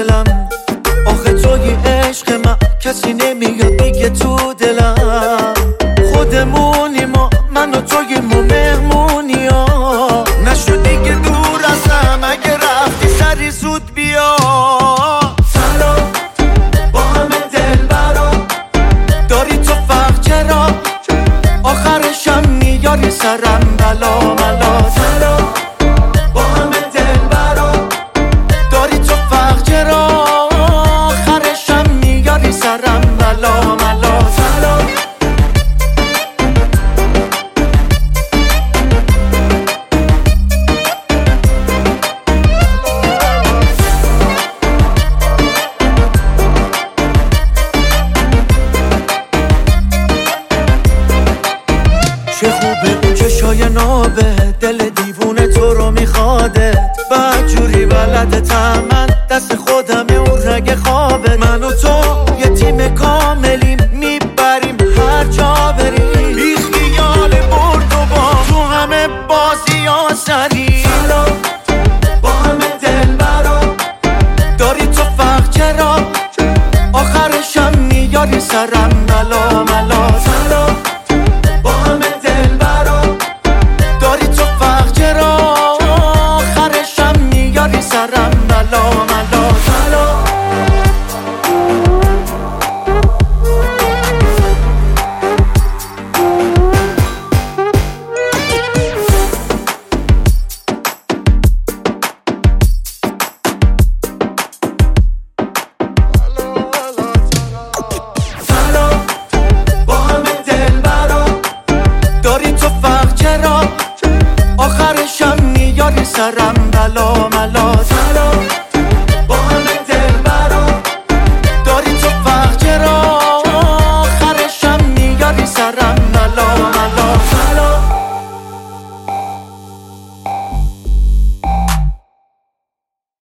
دلم، آخه توی عشق من کسی نمیاد دیگه تو دلم. خودمونی ما، من و توی ما مهمونی ها، نشد دیگه دور ازم، اگه رفتی سری زود بیا. سلام با همه دلبرا، داری تو فرق چرا؟ آخرشم میاری سرم بلا ملا. سلام با همه دلبرا، داری تو فرق چرا؟ آخرشم میاری سرم بلا ملا. سلام چه خوبه اون چشای نابه، دل دیوونه تو رو میخواده، بدجوری بلدتم من، دست خودمه اون رگ خوابه. من و تو یه تیم کاملیم، میبریم هر جا بریم، بی خیال برد و با تو همه بازی ها سری. سلام با همه دلبرا، داری تو فرق چرا؟ آخرشم میاری سرم ملا ملا. سلام با همه دلبرا، داری تو فرق چرا؟ آخرشم میاری سرم ملا ملا. سلام با همه دلبرا، داری تو فرق چرا؟ آخرشم میاری سرم